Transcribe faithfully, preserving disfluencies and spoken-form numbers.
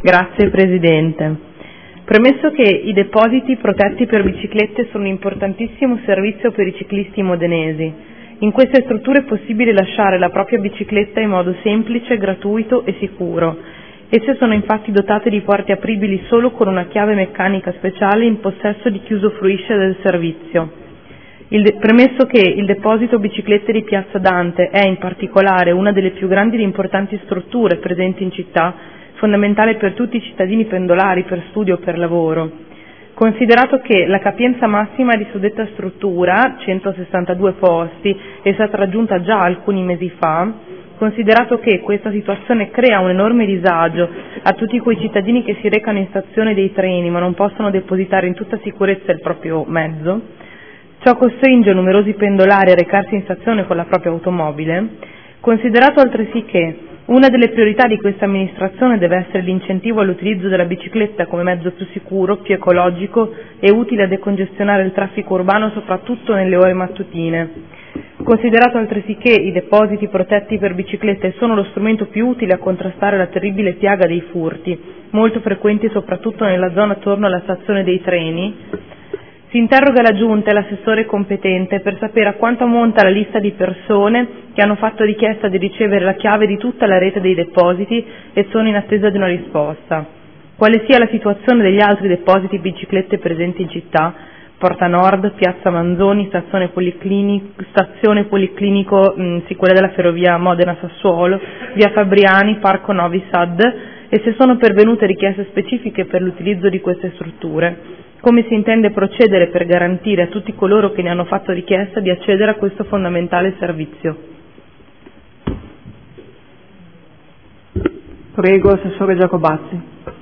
Grazie Presidente. Premesso che i depositi protetti per biciclette sono un importantissimo servizio per i ciclisti modenesi, in queste strutture è possibile lasciare la propria bicicletta in modo semplice, gratuito e sicuro. Esse sono infatti dotate di porte apribili solo con una chiave meccanica speciale in possesso di chi usufruisce del servizio. Il de- premesso che il deposito biciclette di Piazza Dante è in particolare una delle più grandi ed importanti strutture presenti in città, fondamentale per tutti i cittadini pendolari per studio o per lavoro. Considerato che la capienza massima di suddetta struttura, centosessantadue posti, è stata raggiunta già alcuni mesi fa, considerato che questa situazione crea un enorme disagio a tutti quei cittadini che si recano in stazione dei treni ma non possono depositare in tutta sicurezza il proprio mezzo, ciò costringe numerosi pendolari a recarsi in stazione con la propria automobile, considerato altresì che una delle priorità di questa amministrazione deve essere l'incentivo all'utilizzo della bicicletta come mezzo più sicuro, più ecologico e utile a decongestionare il traffico urbano soprattutto nelle ore mattutine. Considerato altresì che i depositi protetti per biciclette sono lo strumento più utile a contrastare la terribile piaga dei furti, molto frequenti soprattutto nella zona attorno alla stazione dei treni, si interroga la Giunta e l'assessore competente per sapere a quanto ammonta la lista di persone che hanno fatto richiesta di ricevere la chiave di tutta la rete dei depositi e sono in attesa di una risposta. Quale sia la situazione degli altri depositi biciclette presenti in città, Porta Nord, Piazza Manzoni, Stazione Policlinico, Stazione Policlinico mh, sì, quella della ferrovia Modena-Sassuolo, Via Fabriani, Parco Novi Sad, e se sono pervenute richieste specifiche per l'utilizzo di queste strutture. Come si intende procedere per garantire a tutti coloro che ne hanno fatto richiesta di accedere a questo fondamentale servizio? Prego, Assessore Giacobazzi.